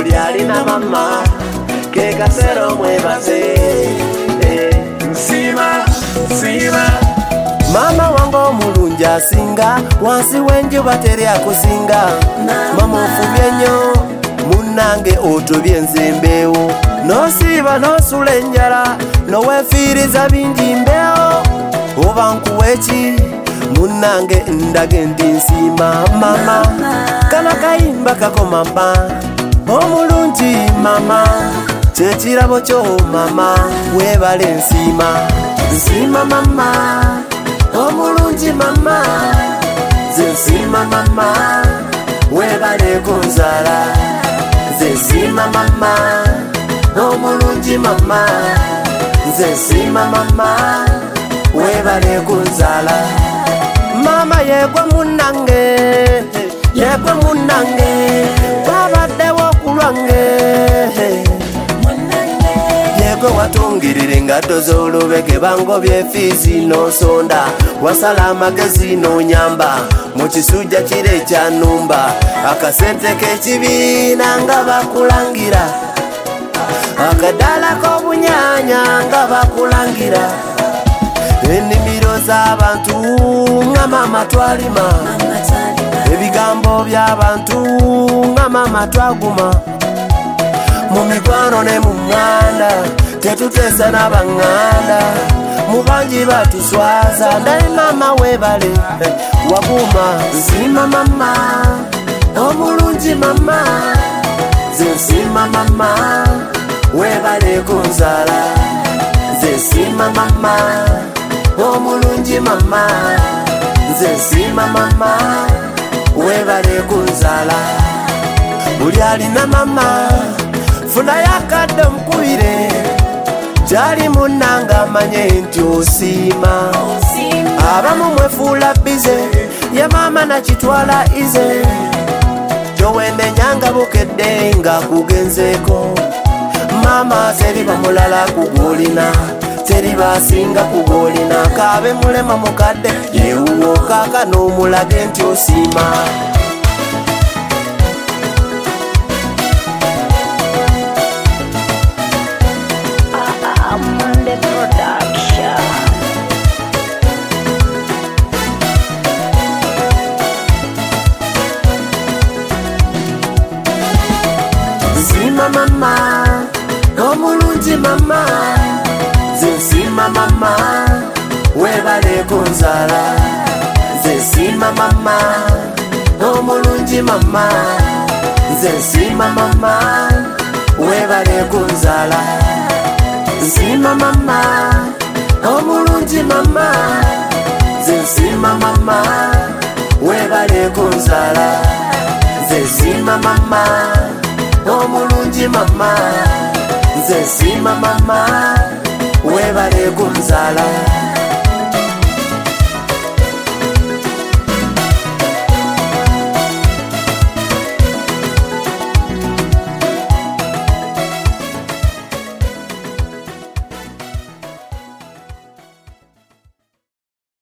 buli alina mama ke kasero mwebaze nsima mama wange omulungi asinga wansi w'enjuba teri akusinga mama ofubye nnyo munnange otobye nzembeewo nosiiba nosula enjala noweefiiriza bingi mbeewo oba nkuweki munnange ndage ndi nsiima mama kano kayimba kakomamba omulungi mama kyekirabo kyo mama weebale nsiima mama omulungi mama nze nsiima mama weebale kunzaala nze nsiima mama omulungi mama nze nsiima mama weebale kunzaala mama yegwe munnange babaddewo kulwange yegwe watungirira engatto z'olubege bangobye fiizi n'osonda wasala amagezi n'onyamba mu kisujja kire ekyanumba akasente k'ekibiina nga bakulangira akadala k'obunyaanya nga bakulangira ennimiro z'abantu nga mama twalima ebigambo by'abantu nga mama twaguma mu mikwano ne mu ŋŋanda tetuteesa n'abaŋŋanda mu bangi batuswaza naye mama weebale waguma nsiima mama omulungi mama nze nsiima mama weebale kunzaala nze nsiima mama omulungi mama nze nsiima mama weebale kunzaala buli alina mama funa yakadde omukubire gyali munnange amanye nti osiima abamu mwefuula bize ye mama nakitwala ize gyowendenya bukedde nga kugenzeeko mama teriba mulala kugolina teriba asinga kugolina kaabe mulema mukadde yewuwo kaaka n'omulage nti osiima nsiima mama omulungi mama nze nsiima mama weebale kunzaala nze nsiima mama omulungi mama nze nsiima mama weebale kunzaala nsiima mama omulungi mama nze nsiima mama weebale kunzaala nze nsiima mama omulungi mama nze nsiima mama weebale kunzaala